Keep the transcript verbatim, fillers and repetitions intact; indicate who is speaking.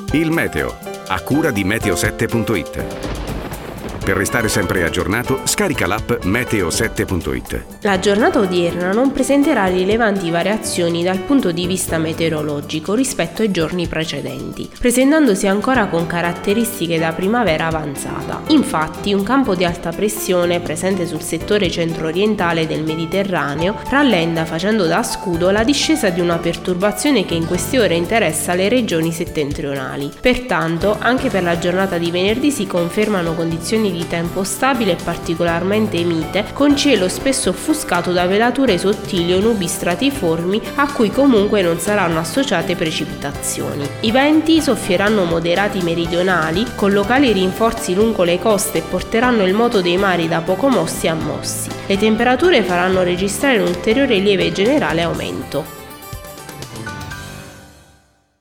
Speaker 1: Il meteo, a cura di meteo sette punto it. Per restare sempre aggiornato, scarica l'app meteo sette punto it.
Speaker 2: La giornata odierna non presenterà rilevanti variazioni dal punto di vista meteorologico rispetto ai giorni precedenti, presentandosi ancora con caratteristiche da primavera avanzata. Infatti, un campo di alta pressione presente sul settore centro-orientale del Mediterraneo rallenta facendo da scudo la discesa di una perturbazione che in queste ore interessa le regioni settentrionali. Pertanto, anche per la giornata di venerdì si confermano condizioni di di tempo stabile e particolarmente mite, con cielo spesso offuscato da velature sottili o nubi stratiformi a cui comunque non saranno associate precipitazioni. I venti soffieranno moderati meridionali, con locali rinforzi lungo le coste e porteranno il moto dei mari da poco mossi a mossi. Le temperature faranno registrare un ulteriore lieve e generale aumento.